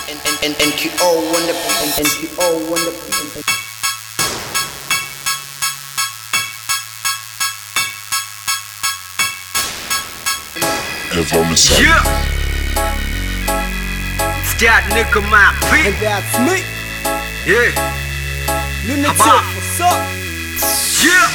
NQO wonderful. Yeah, it's that nigga my beat. And that's me. Yeah, Lunatic, Habba. what's up? yeah.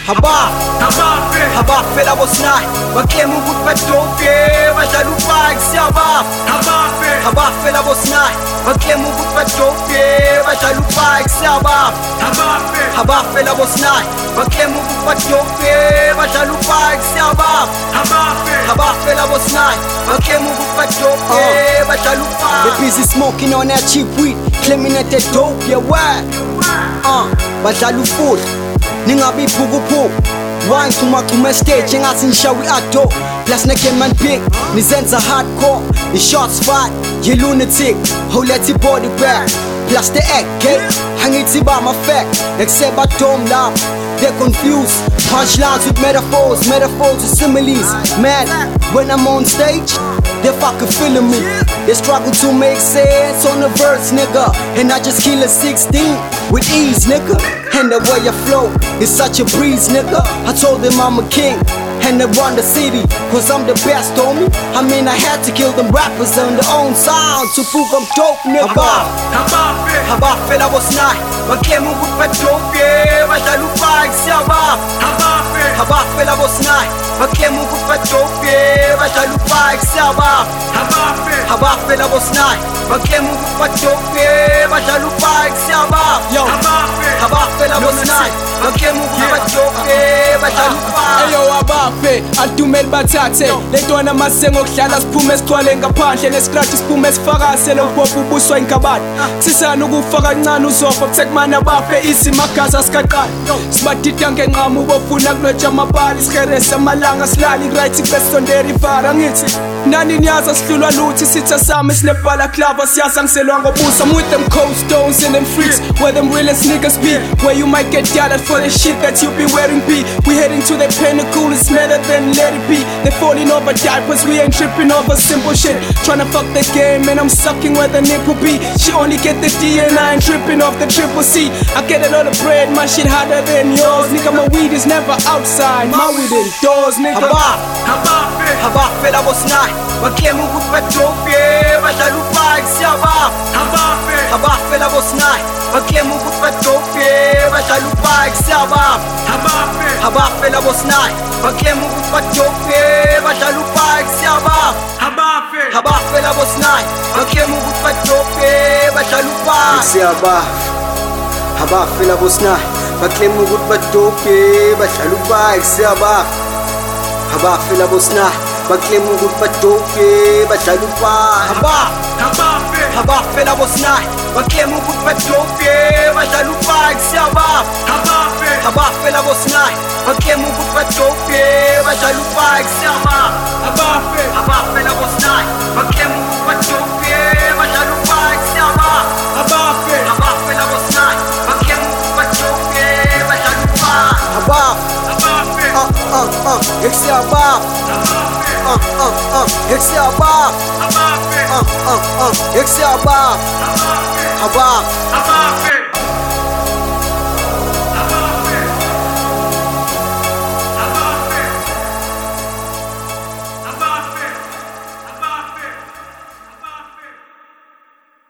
Habba fela bosna bakemu kutpatopye bajalupa iksiaba Habba fela bosna bakemu kutpatopye bajalupa iksiaba Habba fela bosna bakemu kutpatopye bajalupa iksiaba Habba fela bosna bakemu kutpatopye bajalupa. They busy smoking on that cheap weed, claiming that they dope, yeah, why? Bajalu ningabi phuku wine to stage engathi nishawi ado plus nekeman big nizenza hardcore the short spot you lunatic who let your body back plus the act gay hangithi ba my fact except I don't laugh. They're confused, punchlines with metaphors with similes. Man, when I'm on stage, they fucking feeling me. They struggle to make sense on the verse, nigga. And I just kill a 16 with ease, nigga. And the way I flow is such a breeze, nigga. I told them I'm a king and I run the city, cause I'm the best, homie. I mean I had to kill them rappers on their own sound to prove I'm dope, nigga. Habba fela bosna bakemu kutpatopye bajalupa iksiaba Habba fela bosna bakemu kutpatopye bajalupa iksiaba Habba fela bosna bakemu kutpatopye bajalupa iksiaba Habba fela bosna bakemu kutpatopye bajalupa. Eyo abafe atumeli bathathe lentwana masengo kudlala siphume sithwale ngaphandle nescratch siphume sifakase lo pop ubuswa inkabani sisana ukufaka kancane uzofa kusekumana bafe isimagaza sikaqala sibadida ngenqama ubofuna kulotsha amabali siheresa amalanga silali right besondera ifara ngithi nani niyaza sihlulwa luthi sitha sami sinebhala clava siyaza ngiselwa ngobusa. I'm with them cold stones and them freaks where them realest niggas be, where you might get yelled for the shit that you be wearing be. We heading to the pinnacle, it's better than let it be. They falling over diapers, we ain't tripping over simple shit. Tryna fuck the game and I'm sucking where the nipple be. She only get the D and I ain't tripping off the triple C. I get a lot of bread, my shit harder than yours. Nigga, my weed is never outside, my weed indoors, nigga. Habba fela bosna bakemu kutpatopye bajalupa iksiaba Habba fela bosna bakemu kutpatopye bajalupa iksiaba Habba fela bosna bakemu kutpatopye bajalupa iksiaba Habba fela bosna bakemu kutpatopye bajalupa iksiaba Habba fela bosna bakemu kutpatopye bajalupa iksiaba Habba fela bosna bakemu kutpatopye bajalupa. Habba fela bosna bakemu kutpatopye bajalupa iksiaba Habba fela bosna bakemu kutpatopye bajalupa iksiaba Habba fela bosna bakemu kutpatopye bajalupa iksiaba Habba fela bosna bakemu kutpatopye bajalupa. Iksiaba Iksiaba Habba